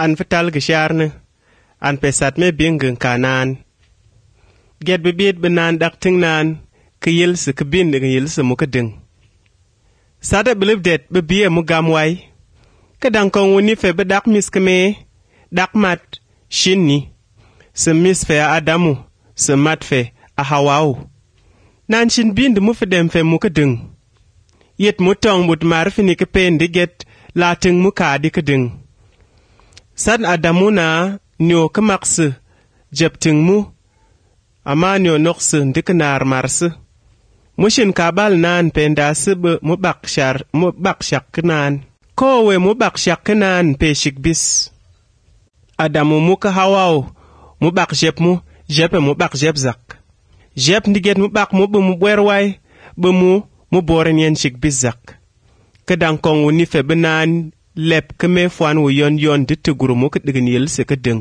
an fatal gisharne an pesat me bingin kanan get bibit benan dak tingnan kiyil se kabin de yil se mukading sada bilib det bibiye mugam wai kadang kong woni fe bedak miskeme dak mat shinni se mis fe adamu se mat fe a hawau nan shin bin de mu fedem fe mukading yet mutong but marfini ke pen diget lating muka dikading sad adamuna nyo kamakse jepting mu ama nyo nokse diknar marse mushin kabal nan pendase be mu bakshak nan kowe mu bakshak nan pe shikbis adamu muka hawao mu bakjep mu jepe mu bakjep zak jep ndiget mu bak mu be mu bwerwai be mu boren yen shikbis zak kadang kong woni fe benan lep keme fwan wo yon dit gurumu ke dignil se kedeng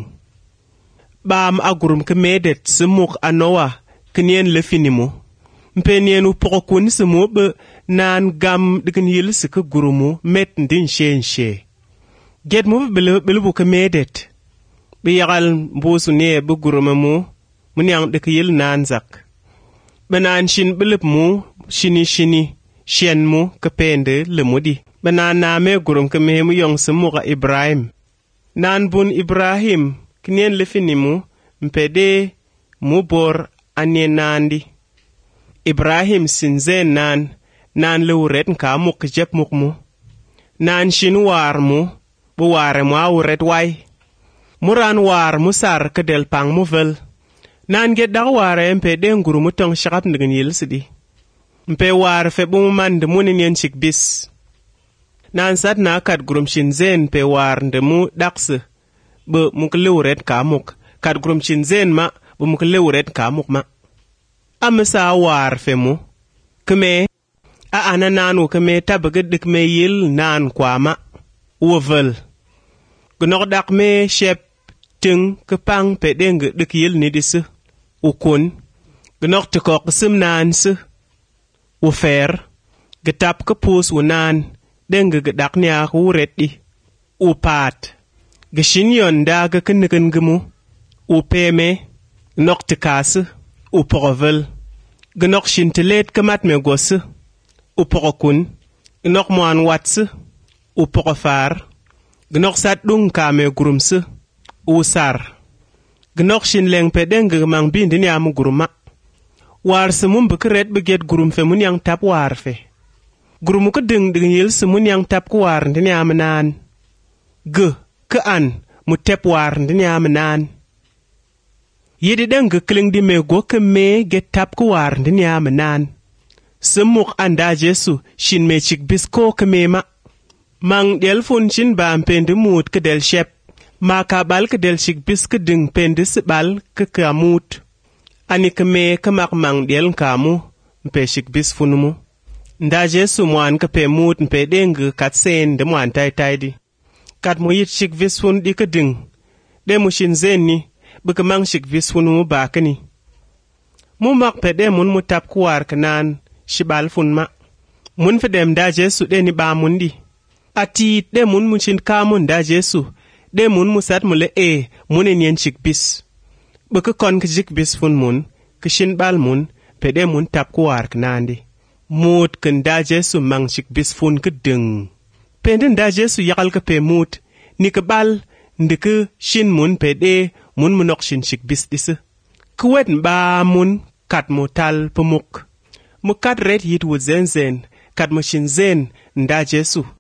bam agurum keme det smuk anowa knien le finimu mpenien upokun semu be nan gam dignil se ke gurumu met ndin shenche get mu belu keme det bi yagal busu ne bu gurumu munyang dikyil nan zak benan shin bilip mu shini shen mu kepende le mudi banana me gurum ke mehemu yong semuga Ibrahim nan bun Ibrahim knien lefinimu mpede mu bor anye nandi Ibrahim sinzen nan lewret ka muk jep mukmu nan shin war mu bu ware mu awret wai muran war musar kedel pang mu vel nan get dag ware mpede ngurumu tong shakap ngin yilsidi mpe war fe bu man de munin yen chikbis nan sat na kat gurum shin zen pe war nde mu dakse be muklewret kamuk kat gurum shin zen ma bu muklewret kamuk ma amsa war fe mu keme a anananu keme tabaged dik me yil nan kwama wovel gnok dak me shep ting kepang pe deng dik yil ni disu ukun gnok tikok sim nan su ufer getap kepus unan denge gedak nya wureddi upat gishin yonda ga kinnikin gumu upeme noktikas upovel gnok shintelet kamat me gos upokun gnok moan wats upokofar gnok sat dung ka me gurums usar gnok shin leng pedenge mang bindini am guruma war sumum bukret beget gurum fe mun yang tap war fe gurumu ke ding yil semun yang tap ku war ndini amnan ge ke an mu tep war ndini amnan yidi deng ge kling di me go ke me get tap ku war ndini amnan semuk anda Jesu shin me chik bisko ke me ma mang del fun shin bam pende mut ke del shep ma ka bal ke del chik bis ke ding pende sibal ke kamut ani ke me ke mak mang del kamu mpe chik bis funumu nda Jesu mwan ka pe mut mpe deng kat sen de mwan tai di kat mo yit chik vis fun di ka ding de mu shin zen ni bu ka mang chik vis fun mu ba ka ni mu mak pe de mun mu tap kuwar kanan shibal fun ma mun fe dem da Jesu de ni ba mun di ati de mun mu shin ka mun da Jesu de mun mu sat mu le mun en yen chik bis bu ka kon ka chik bis fun mun ka shin bal mun pe de mun tap kuwar kanan di mut kan da Jesu mang chik bis fun ka ding pendin da Jesu yakal ka pe mut ni ka bal ndike shin mun pe de mun munok shin chik bis dise kwet ba mun kat motal pumuk mu kat red hit wo zen kat mo shin zen nda Jesu